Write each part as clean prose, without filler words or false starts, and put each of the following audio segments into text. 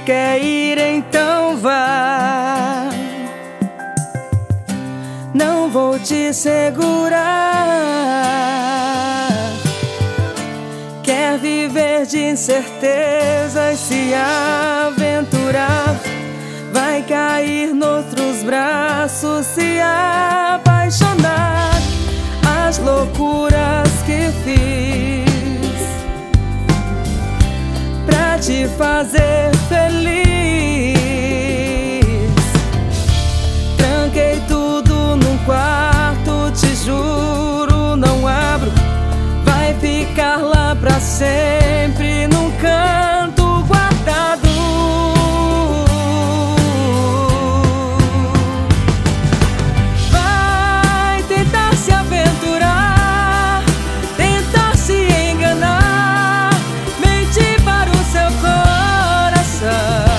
quer ir, então vá. Não vou te segurar. Quer viver de incertezas, se aventurar, vai cair noutros braços, se apaixonar. As loucuras que fiz pra te fazer feliz, tranquei tudo num quarto, te juro, não abro. Vai ficar lá pra sempre num canto guardado. Vai tentar se aventurar, tentar se enganar, mentir para o seu coração.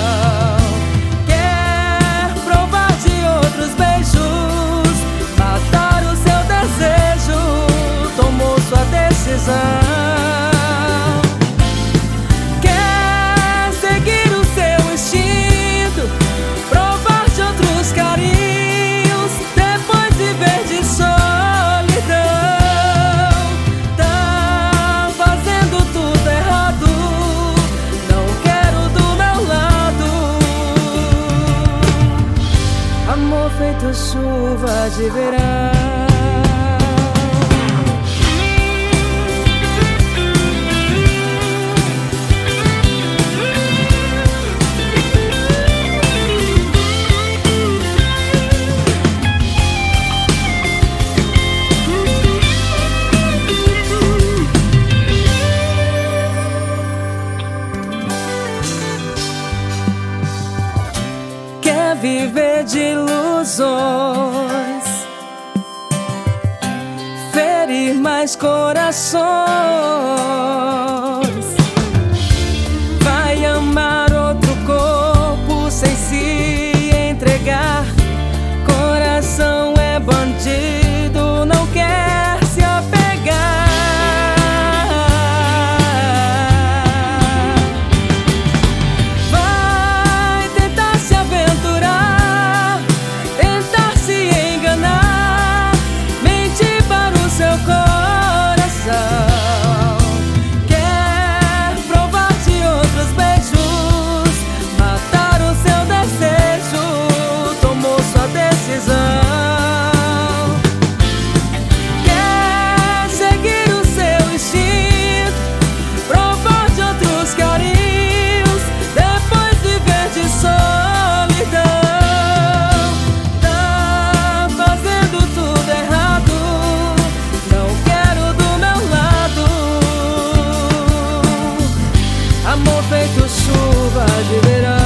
Quer provar de outros beijos, matar o seu desejo, tomou sua decisão. Quer seguir o seu instinto, provar de outros carinhos, depois viver de solidão. Tá fazendo tudo errado, não quero do meu lado. Amor feito chuva de verão. Quer viver de ilusões, ferir mais corações. Vai amar outro corpo sem se entregar. Coração é bandido, não quer se apegar. Quer seguir o seu instinto, provar de outros carinhos, depois viver de solidão. Tá fazendo tudo errado, não quero do meu lado. Amor feito chuva de verão.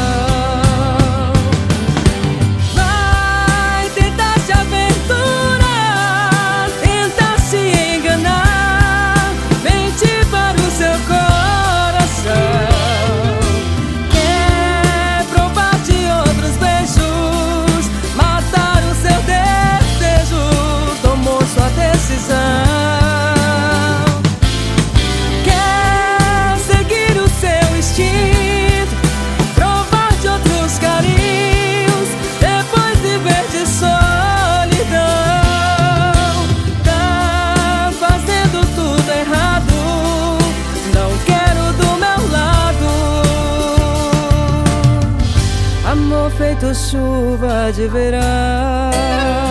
Quer seguir o seu instinto, provar de outros carinhos, depois viver de solidão. Tá fazendo tudo errado, não quero do meu lado. Amor feito chuva de verão.